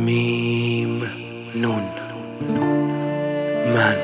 میم نون. من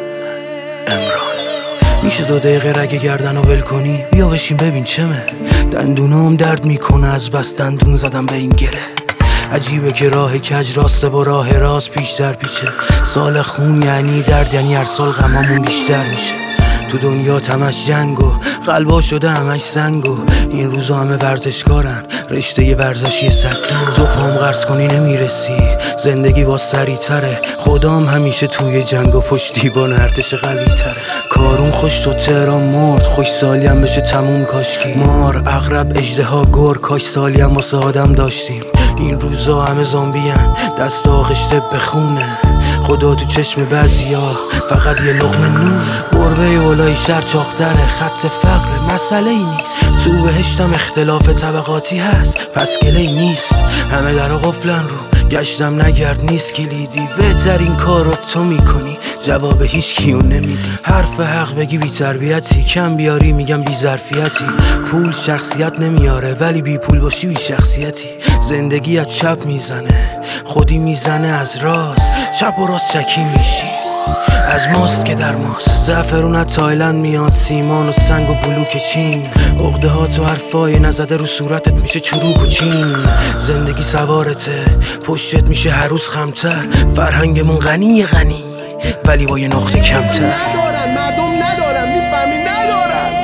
امران. میشه 2 دقیقه رگ گردن رو ول کنی؟ بیا بشین ببین چمه. دندونام درد میکنه از بس دندون زدم به این گره. عجیبه که راه کج راسته با راه راست پیش در پیچه. سال خون یعنی درد، یعنی هر سال غمامون بیشتر میشه. تو دنیا تمش جنگ و قلبا شده همش زنگ و این روزا همه ورزشکارن، رشته ورزشی صدو. تو پام قرض کنی نمیرسی، زندگی با سری تره. خدام همیشه توی جنگ و پشتیبان ارتش قوی تره. کارون خوش تو تهران مرد، خوش سالی هم بشه تموم کاشکی. مار، عقرب، اژدها، گور، کاش سالی هم واسه آدم داشتیم. این روزا همه زامبیان، دست آغشته به خونه. خدا تو چشم بعضیا فقط یه لقمه نون. گربه اولای شهر چاق‌تره، خط فقر مسئله ای نیست. تو بهشتم اختلاف طبقاتی هست، پس گله‌ای نیست. همه درا قفلن رو گشتم نگرد نیست کلیدی. بهترین کار رو تو میکنی، جواب هیچ کیو نمیدی. حرف حق بگی بی تربیتی، کم بیاری میگم بی ظرفیتی. پول شخصیت نمیاره ولی بی پول باشی بی شخصیتی. زندگی از چپ میزنه، خودی میزنه از راست. چپ و راست چکی میشی، از ماست که در ماست. زعفرون از تایلند میاد، سیمان و سنگ و بلوک چین. عقده ها تو حرفای نزده رو صورتت میشه چروک و چین. زندگی سوارته، پشتت میشه هر روز خمتر. فرهنگمون غنی ولی با یه نقطه کمتر. ندارن مردم، ندارن میفهمی، ندارن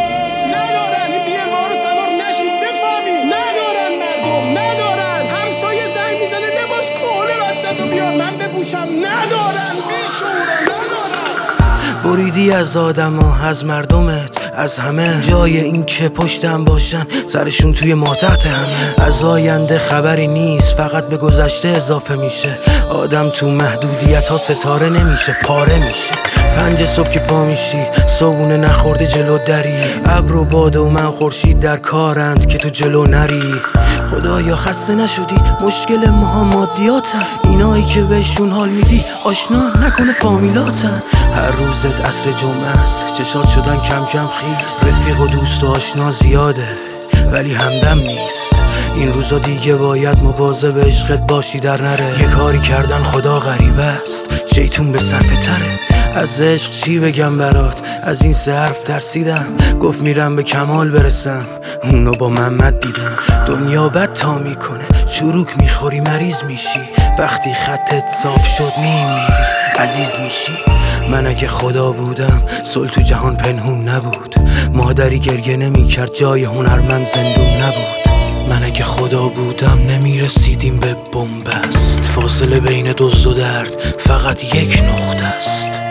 این بی‌انوار و سوار نشید بفهمی. ندارن مردم، ندارن. همسایه زنگ میزنه لباس کهنه بچه‌تو بیار من بپوشم. ندارن بیشورن، ندارن. بریدی از آدما، از مردمت، از همه. جای این که پشتم باشن سرشون توی ماتحت همه. از آینده خبری نیست، فقط به گذشته اضافه میشه. آدم تو محدودیت ها ستاره نمیشه، پاره میشه. 5 صبح که پا میشی، صبونه نخورده جلو دری. ابر و باد و من خورشید در کارند که تو جلو نری. خدایا خسته نشدی؟ مشکل ماها مادیاتن. اینایی که بهشون حال میدی آشنا نکنه فامیلاتن. هر روزت عصر جمعه است، چشات شدن کم کم خیس. رفیق و دوست و آشنا زیاده ولی همدم نیست. این روزا دیگه باید مواظب عشقت باشی در نره. یه کاری کردن خدا غریبه است، شیطون به صرفه تره. از عشق چی بگم برات، از این 3 حرف ترسیدم. گفت میرم به کمال برسم، اونو با محمد دیدم. دنیا بد تا میکنه، چروک میخوری مریض میشی. وقتی خطت صاف شد میمیری، عزیز میشی. من اگه خدا بودم صلح تو جهان پنهون نبود. مادری گریه نمیکرد جای هنرمند زندون نبود. من اگه خدا بودم نمیرسیدیم به بنبست. فاصله بین دزد و درد فقط یک نقطه است.